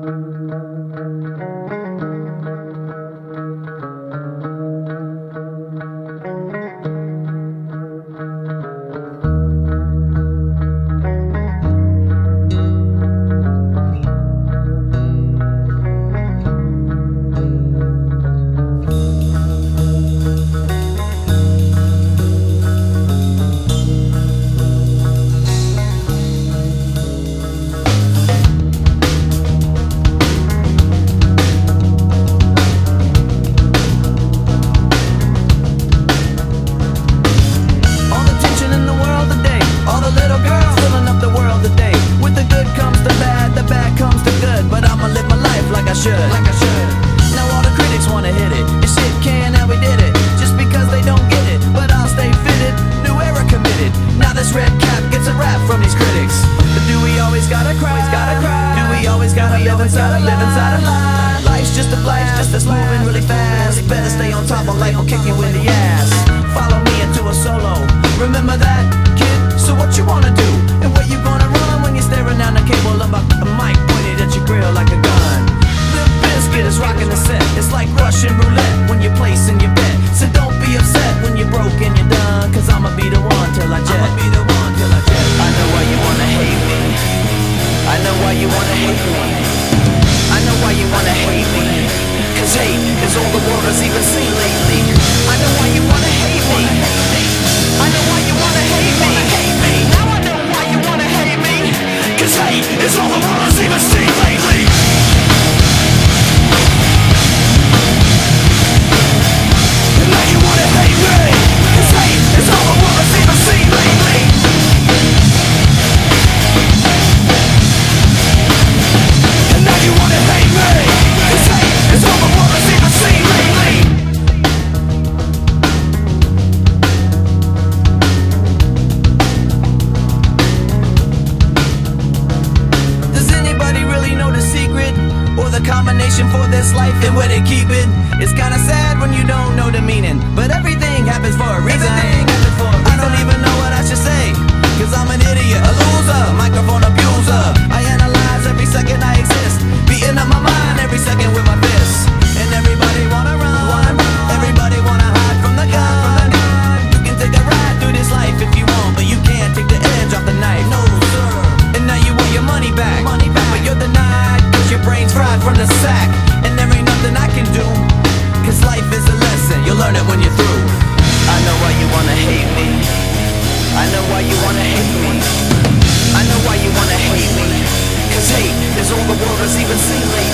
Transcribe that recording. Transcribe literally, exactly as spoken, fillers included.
Like I should. Now all the critics wanna hit it. It's shit can and we did it. Just because they don't get it, but I'll stay fitted. New era committed. Now this red cap gets a rap from these critics. But do we always gotta cry? Gotta cry. Do we always gotta live inside a live inside a lie? Life's just a flash, just that's moving really fast. Better stay on top of life or kick you in the ass. Follow me into a solo. Remember that, kid? So what you wanna do? And where you gonna run when you're staring down the cable of the mic pointed at your grill like a gun? Biscuit is rocking the set. It's like Russian roulette when you're placing your bet. So don't be upset when you're broke and you're done, cause I'ma be the one till I jet. I'ma be the one till I jet. I know why you wanna hate me. I know why you wanna hate me. I know why you wanna hate me. Cause hate is all the world has even seen lately. I know why you wanna hate me. I know why you wanna hate me. Now I know why you wanna hate me. Cause hate is all the world has even seen lately. Combination for this life and where they keep it. It's kinda sad when you don't know the meaning, but everything happens for a reason. Happens for a reason. I don't even know what I should say, cause I'm an idiot, a loser, microphone abuser. I analyze every second I exist, beating up my mind every second with my fists. And everybody wanna run, everybody wanna hide from the gun. You can take a ride through this life if you want, but you can't take the edge off the knife. No sir. And now you want your money back, money back. But you're denied, your brain's fried from the sack. And there ain't nothing I can do, cause life is a lesson, you'll learn it when you're through. I know why you wanna hate me. I know why you wanna hate me. I know why you wanna hate me. Cause hate is all the world has even seen lately.